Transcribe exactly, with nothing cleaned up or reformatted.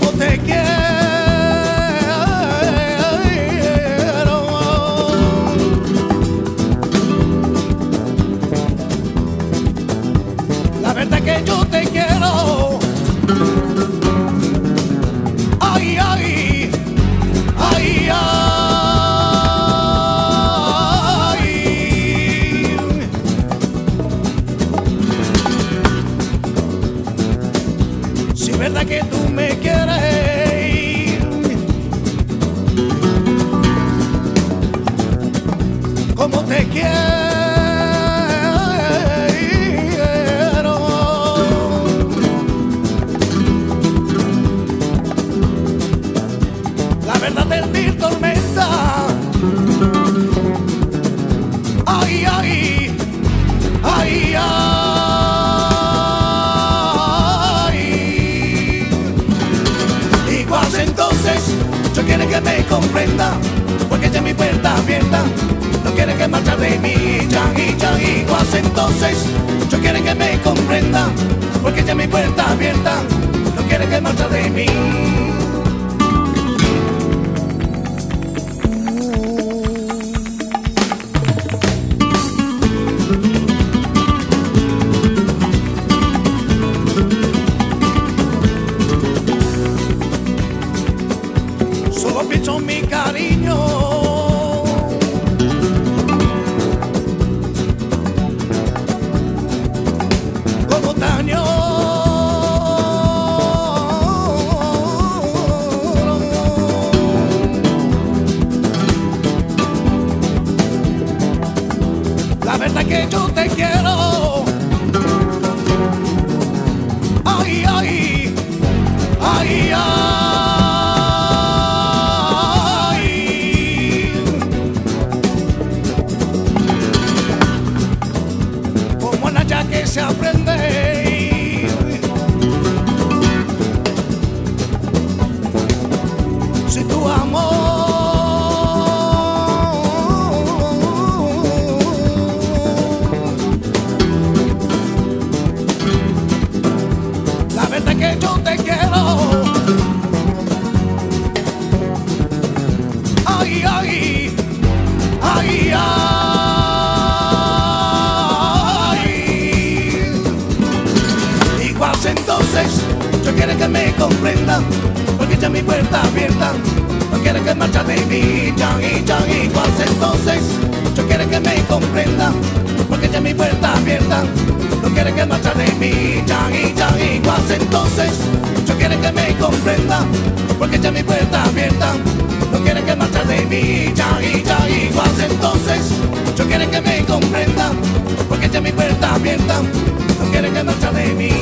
como te quiero. La verdad que yo te quiero. Ay, ay, ay, ay. Si es verdad que tú me quieres, como te quiero. La verdad de mi tormenta. Ay, ay, ay, ay. Igual entonces, yo quiero que me comprenda, porque ya mi puerta abierta. No quiere que marcha de mí, ya y ya. Igual entonces, yo quiero que me comprenda, porque ya mi puerta abierta. No quiere que marcha de mí. Solo pienso en mi cariño. Como daño. La verdad que yo te quiero. Ay, ay, ay, ay. Que se aprende. Si tu amor la verdad que yo te quiero. Ay, ay, ay, ay. Entonces, yo quiero que me comprenda, porque ya mi puerta abierta. No quiere que marcha de mí, ya y ya igual. Entonces, yo quiero que me comprenda, porque ya mi puerta abierta. No quiere que marcha de mí, ya y ya igual. Entonces, yo quiero que me comprenda, porque ya mi puerta abierta. No quiere que marcha de mí, ya y ya igual. Entonces, yo quiero que me comprenda, porque ya mi puerta abierta. No quiere que marcha de mí.